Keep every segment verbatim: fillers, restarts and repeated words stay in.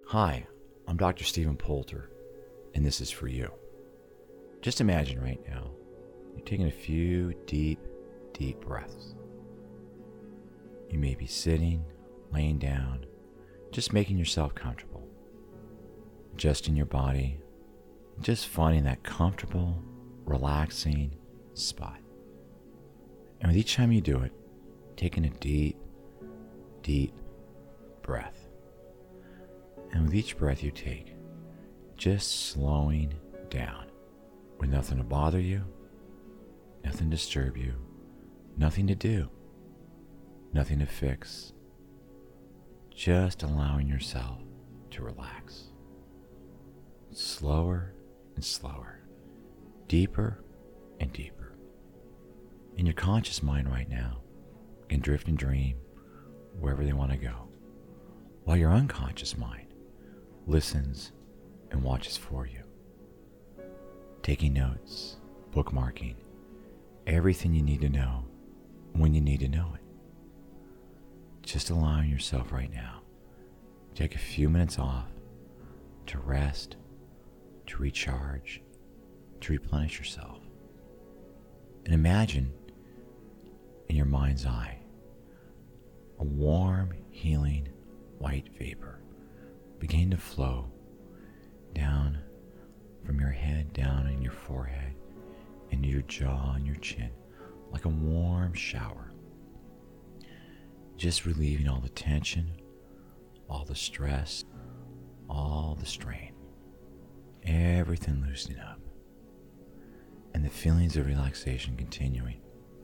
Hi, I'm Doctor Stephen Poulter, and this is for you. Just imagine right now, you're taking a few deep, deep breaths. You may be sitting, laying down, just making yourself comfortable. Adjusting your body, just finding that comfortable, relaxing spot. And with each time you do it, taking a deep, deep breath. And with each breath you take, just slowing down with nothing to bother you, nothing to disturb you, nothing to do, nothing to fix, just allowing yourself to relax. Slower and slower, deeper and deeper. In your conscious mind right now, can drift and dream wherever they want to go, while your unconscious mind listens and watches for you, taking notes, bookmarking, everything you need to know when you need to know it. Just allowing yourself right now to take a few minutes off to rest, to recharge, to replenish yourself. And imagine in your mind's eye a warm, healing white vapor begin to flow down from your head, down in your forehead, into your jaw and your chin, like a warm shower. Just relieving all the tension, all the stress, all the strain, everything loosening up, and the feelings of relaxation continuing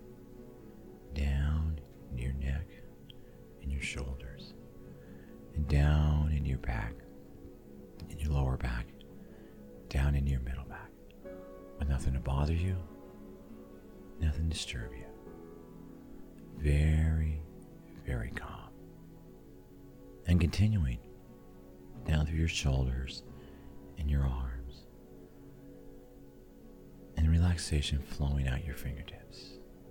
down into your neck and your shoulders, and down into your back, in your lower back, down into your middle back, with nothing to bother you, nothing to disturb you. Very, very calm. And continuing down through your shoulders and your arms, and relaxation flowing out your fingertips.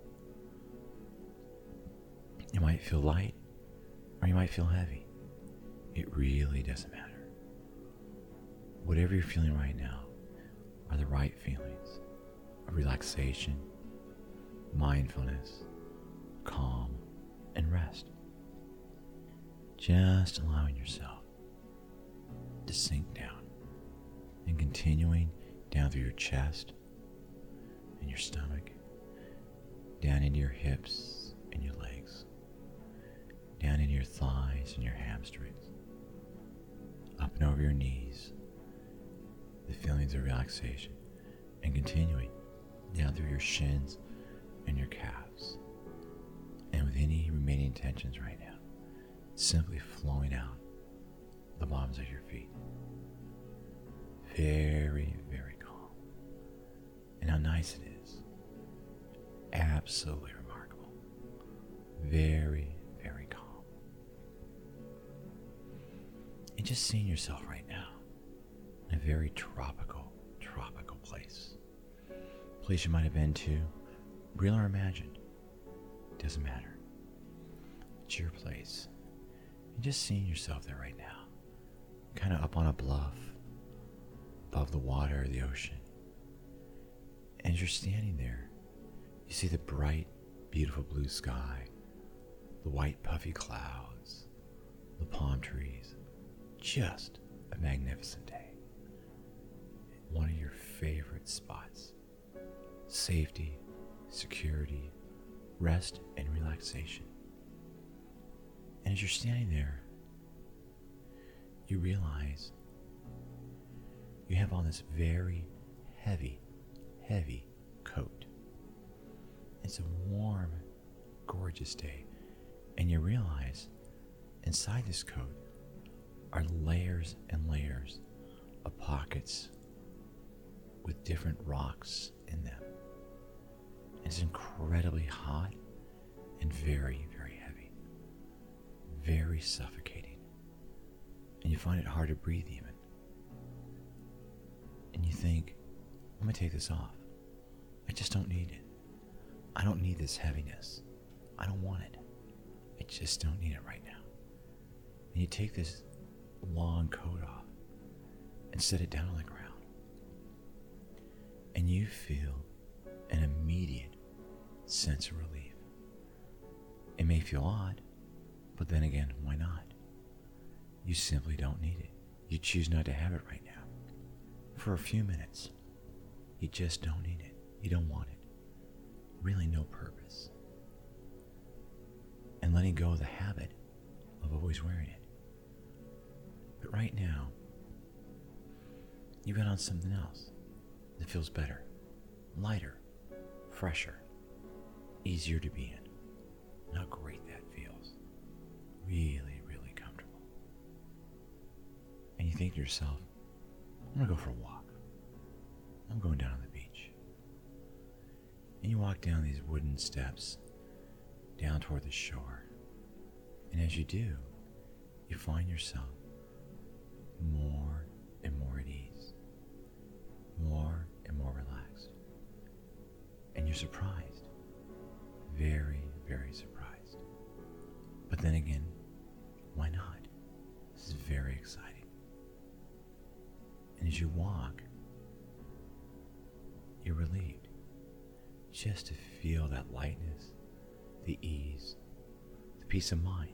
You might feel light, or you might feel heavy. It really doesn't matter. Whatever you're feeling right now are the right feelings of relaxation, mindfulness, calm, and rest. Just allowing yourself to sink down and continuing down through your chest and your stomach, down into your hips and your legs, down into your thighs and your hamstrings, up and over your knees, the feelings of relaxation, and continuing down through your shins and your calves, and with any remaining tensions right now, simply flowing out the bottoms of your feet. Very, very calm. And how nice it is. Absolutely remarkable. Very, very calm. And just seeing yourself right now in a very tropical, tropical place. Place you might have been to, real or imagined. Doesn't matter. It's your place. And just seeing yourself there right now, kind of up on a bluff, above the water or the ocean. And as you're standing there, you see the bright, beautiful blue sky, the white puffy clouds, the palm trees. Just a magnificent day. One of your favorite spots. Safety, security, rest, and relaxation. And as you're standing there, you realize you have on this very heavy, heavy coat. It's a warm, gorgeous day, and you realize inside this coat are layers and layers of pockets with different rocks in them. It's incredibly hot and very, very heavy, very suffocating, and you find it hard to breathe even. And you think, I'm gonna take this off. I just don't need it. I don't need this heaviness. I don't want it. I just don't need it right now. And you take this long coat off and set it down on the ground. And you feel an immediate sense of relief. It may feel odd, but then again, why not? You simply don't need it. You choose not to have it right now. For a few minutes, you just don't need it. You don't want it. Really no purpose. And letting go of the habit of always wearing it. But right now, you've got on something else that feels better, lighter, fresher, easier to be in. How great that feels. Really, really comfortable. And you think to yourself, I'm gonna go for a walk. I'm going down to the beach. And you walk down these wooden steps down toward the shore. And as you do, you find yourself more and more at ease, more and more relaxed. And you're surprised, very, very surprised. But then again, why not? This is very exciting. And as you walk, you're relieved just to feel that lightness, the ease, the peace of mind.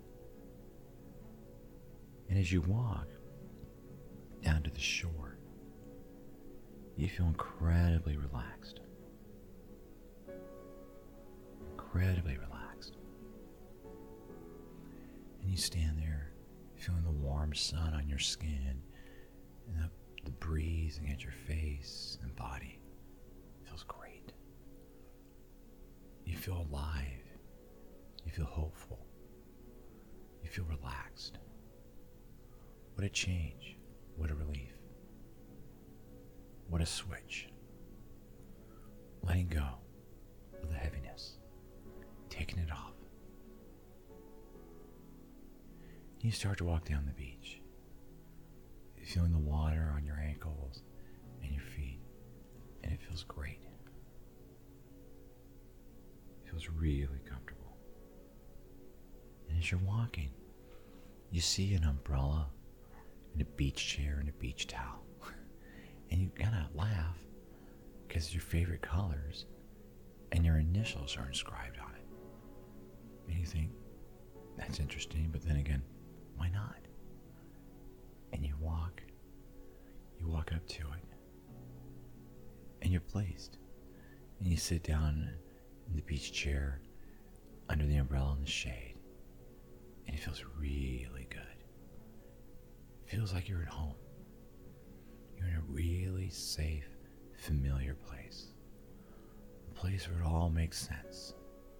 And as you walk down to the shore, you feel incredibly relaxed. Incredibly relaxed. And you stand there feeling the warm sun on your skin and the, the breeze against your face and body. It feels great. You feel alive. You feel hopeful. You feel relaxed. What a change. What a relief. What a switch. Letting go of the heaviness. Taking it off. You start to walk down the beach. Feeling the water on your ankles and your feet. And it feels great. It feels really comfortable. And as you're walking, you see an umbrella and a beach chair and a beach towel. And you kind of laugh because it's your favorite colors and your initials are inscribed on it. And you think, that's interesting, but then again, why not? And you walk, you walk up to it, and you're pleased. And you sit down in the beach chair under the umbrella in the shade, and it feels really good. It feels like you're at home. You're in a really safe, familiar place. A place where it all makes sense.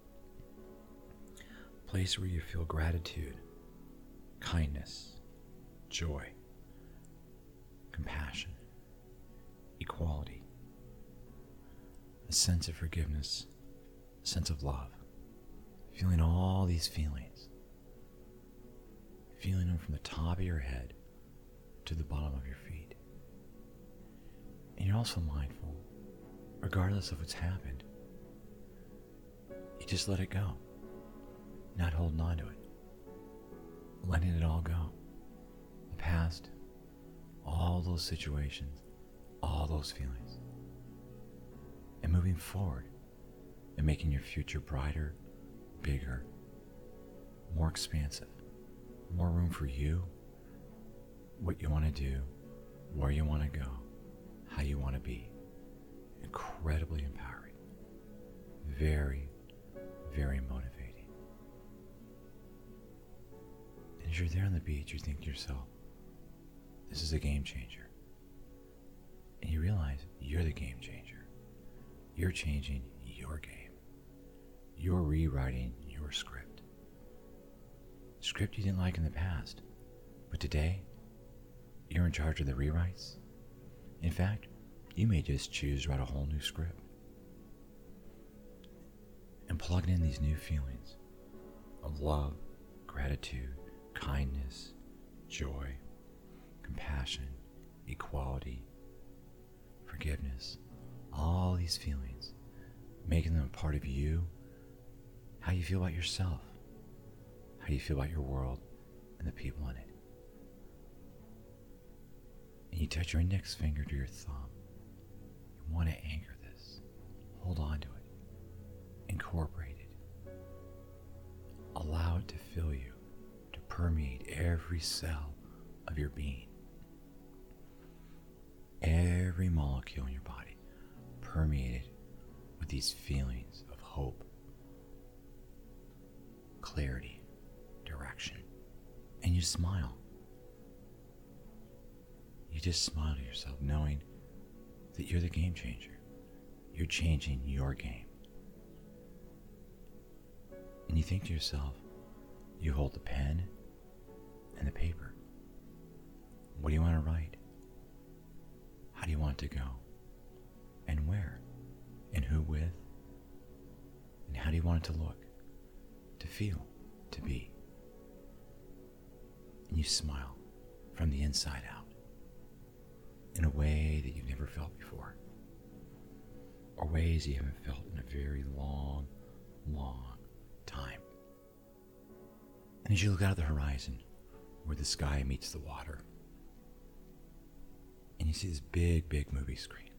A place where you feel gratitude, kindness, joy, compassion, equality, a sense of forgiveness, a sense of love. Feeling all these feelings. Feeling them from the top of your head to the bottom of your feet. And you're also mindful, regardless of what's happened, you just let it go, not holding on to it, letting it all go. The past, all those situations, all those feelings, and moving forward and making your future brighter, bigger, more expansive, more room for you, what you want to do, where you want to go, how you want to be. Incredibly empowering. Very, very motivating. And as you're there on the beach, you think to yourself, this is a game changer. And you realize you're the game changer. You're changing your game. You're rewriting your script. Script you didn't like in the past, but today, you're in charge of the rewrites. In fact, you may just choose to write a whole new script. And plug in these new feelings of love, gratitude, kindness, joy, compassion, equality, forgiveness, all these feelings, making them a part of you, how you feel about yourself, how you feel about your world and the people in it. And you touch your index finger to your thumb. You want to anchor this. Hold on to it. Incorporate it. Allow it to fill you, to permeate every cell of your being. Every molecule in your body permeated with these feelings of hope, clarity, direction. And you smile. You just smile to yourself knowing that you're the game changer. You're changing your game. And you think to yourself, you hold the pen and the paper. What do you want to write? How do you want it to go? And where? And who with? And how do you want it to look? To feel? To be? And you smile from the inside out in a way that you've never felt before, or ways you haven't felt in a very long, long time. And as you look out at the horizon where the sky meets the water, and you see this big, big movie screen,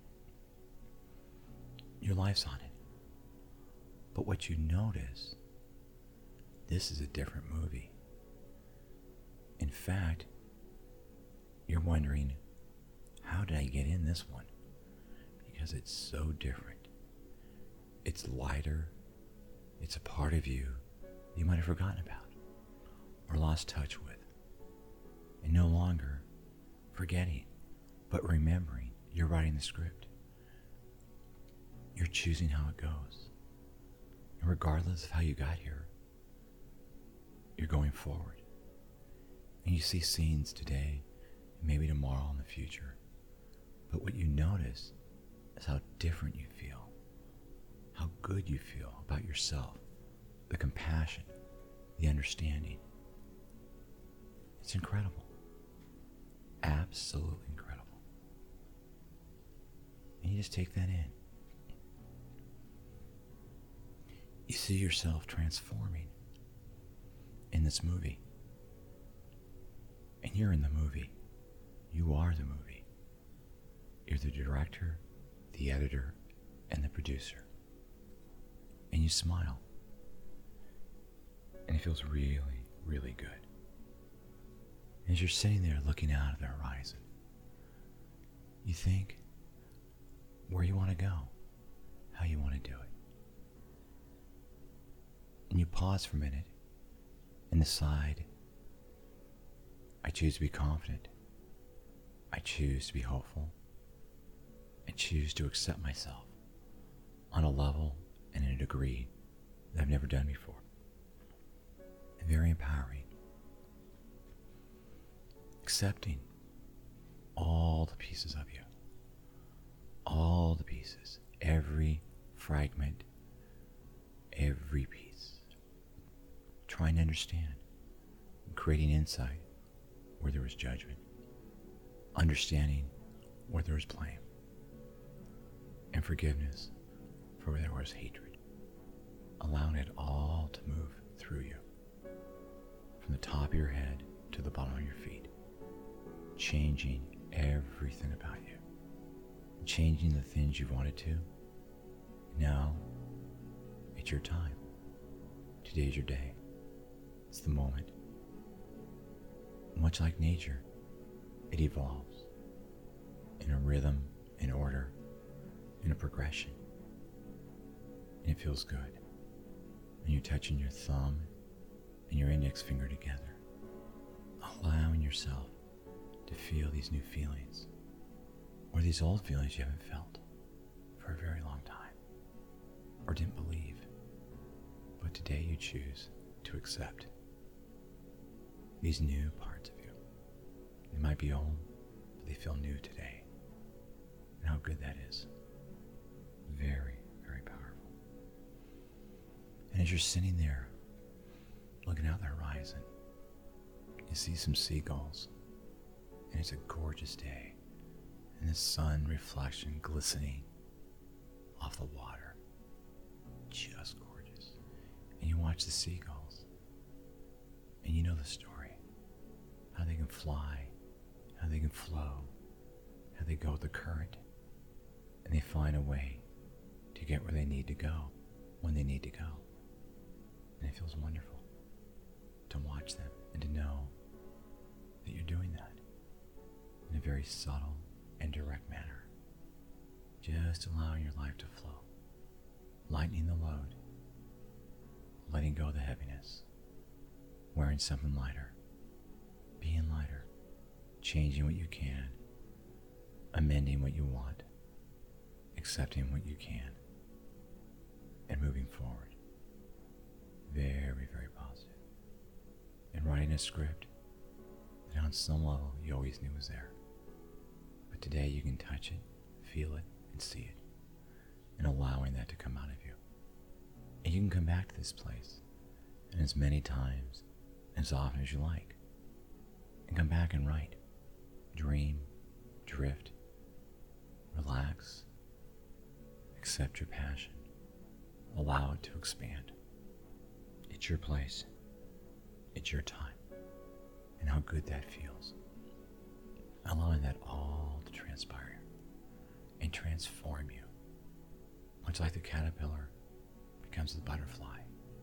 your life's on it. But what you notice, this is a different movie. In fact, you're wondering, how did I get in this one? Because it's so different. It's lighter. It's a part of you you might have forgotten about or lost touch with. And no longer forgetting, but remembering you're writing the script. You're choosing how it goes. And regardless of how you got here, you're going forward. And you see scenes today, and maybe tomorrow in the future. But what you notice is how different you feel, how good you feel about yourself, the compassion, the understanding. It's incredible. Absolutely incredible. And you just take that in. You see yourself transforming in this movie. And you're in the movie. You are the movie. You're the director, the editor, and the producer. And you smile. And it feels really, really good. As you're sitting there looking out at the horizon, you think where you want to go, how you want to do it. And you pause for a minute and decide, I choose to be confident. I choose to be hopeful. I choose to accept myself on a level and in a degree that I've never done before. And very empowering. Accepting all the pieces of you. All the pieces. Every fragment. Every piece. Trying to understand. And creating insight where there was judgment. Understanding where there was blame. And forgiveness for where there was hatred. Allowing it all to move through you. From the top of your head to the bottom of your feet. Changing everything about you. Changing the things you wanted to. Now, it's your time. Today's your day. It's the moment. Much like nature, it evolves in a rhythm, in order, in a progression. And it feels good. And you're touching your thumb and your index finger together, allowing yourself to feel these new feelings, or these old feelings you haven't felt for a very long time, or didn't believe, but today you choose to accept these new parts of you. They might be old, but they feel new today. And how good that is. Very, very powerful. And as you're sitting there, looking out the horizon, you see some seagulls. And it's a gorgeous day. And the sun reflection glistening off the water. Just gorgeous. And you watch the seagulls. And you know the story. How they can fly, how they can flow, how they go with the current and they find a way to get where they need to go when they need to go. And it feels wonderful to watch them and to know that you're doing that in a very subtle and direct manner. Just allowing your life to flow, lightening the load, letting go of the heaviness, wearing something lighter, being lighter, changing what you can, amending what you want, accepting what you can, and moving forward. Very, very positive. And writing a script that on some level you always knew was there. But today you can touch it, feel it, and see it, and allowing that to come out of you. And you can come back to this place, and as many times, as often as you like, and come back and write, dream, drift, relax, accept your passion, allow it to expand. It's your place, it's your time, and how good that feels. Allowing that all to transpire and transform you, much like the caterpillar becomes the butterfly.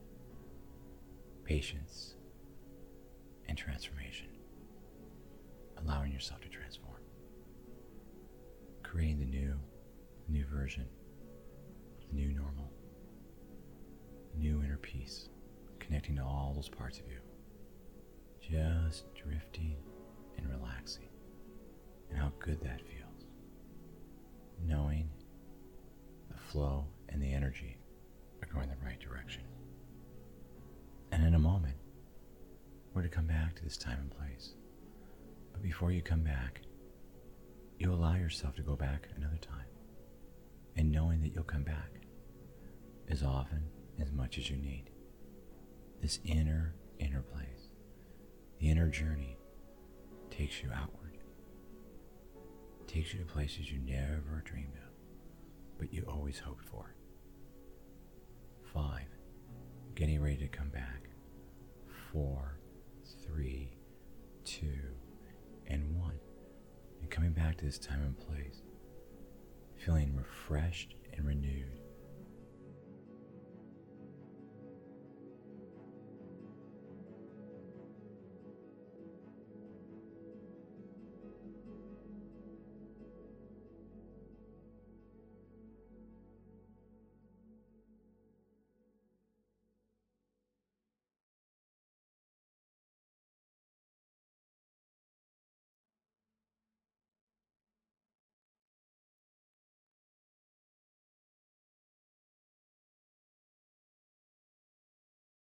Patience and transformation. Allowing yourself to transform. Creating the new, the new version, the new normal, new inner peace, connecting to all those parts of you. Just drifting and relaxing. And how good that feels. Knowing the flow and the energy are going the right direction. And in a moment, we're to come back to this time and place. But before you come back, you allow yourself to go back another time. And knowing that you'll come back as often, as much as you need. This inner, inner place, the inner journey takes you outward. Takes you to places you never dreamed of, but you always hoped for. Five, getting ready to come back. Four, three, two, and one. And coming back to this time and place, feeling refreshed and renewed